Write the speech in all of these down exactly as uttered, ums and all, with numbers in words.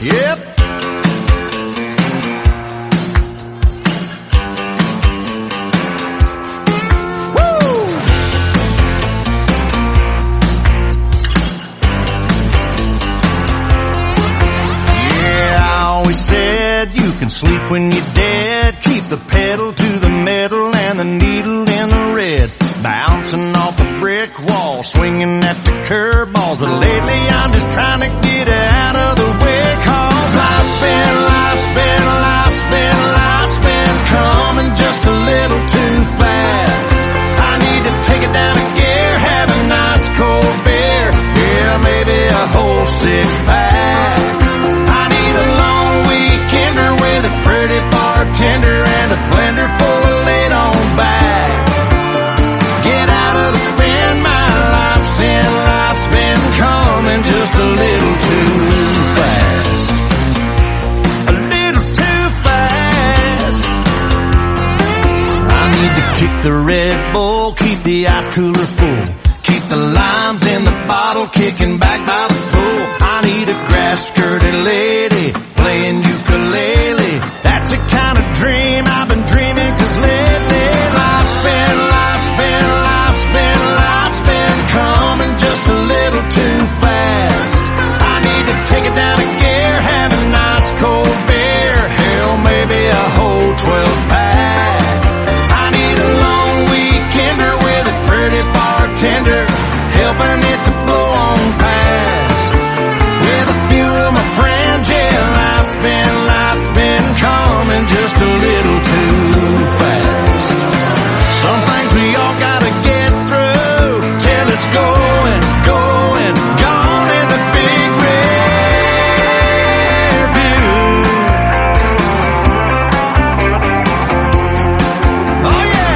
Yep. You can sleep when you're dead. Keep the pedal to the metal and the needle in the red. Bouncing off a brick wall, swinging at the curveballs. But lately I'm just trying to get out of the way. Cause life's been, life's been, life's been, life's been coming just a little too fast. I need to take it down a gear, have a nice cold beer. Yeah, maybe a whole six pack. I need a long weekender with a pretty bartender and a blender full of laid-on bag. Get out of the spin, my life's in, life's been coming just a little too fast. A little too fast. I need to kick the Red Bull, keep the ice cooler full. Keep the limes in the bottle, kicking back by the pool. I need a grass-skirted lady playing ukulele. That's the kind of dream I've been dreaming. Cause lately life's been, life's been, life's been, life's been coming just a little too fast. I need to take it down a gear, have a nice cold beer. Hell, maybe a whole twelve pack. I need a long weekender with a pretty bartender, helping it to blow on past. With a few of my friends, yeah, life's been, life's been coming just a little too fast. Some things we all gotta get through till it's going, going, gone in the big rear view. Oh yeah.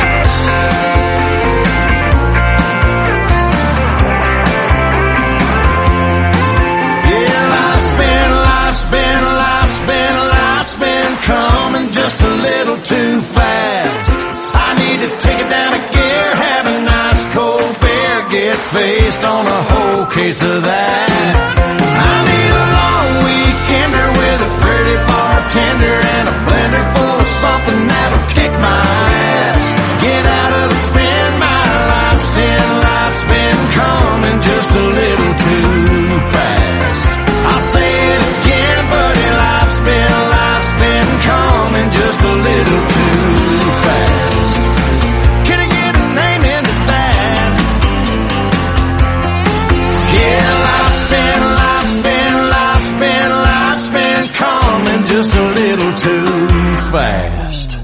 Yeah, life's been, life's been, life's been, life's been coming just a little too fast. I need to take it down a gear, have a nice cold beer, get faced on a whole case of that. I need a long weekender with a pretty bartender and a blender full of something that'll kick my ass. Get out of the spin, my life's in, life's been coming just a little too fast. I'll say it again, buddy, life's been, life's been coming just a little too fast. Can I get a name into that? Yeah, life's been, life's been, life's been, life's been coming just a little too fast.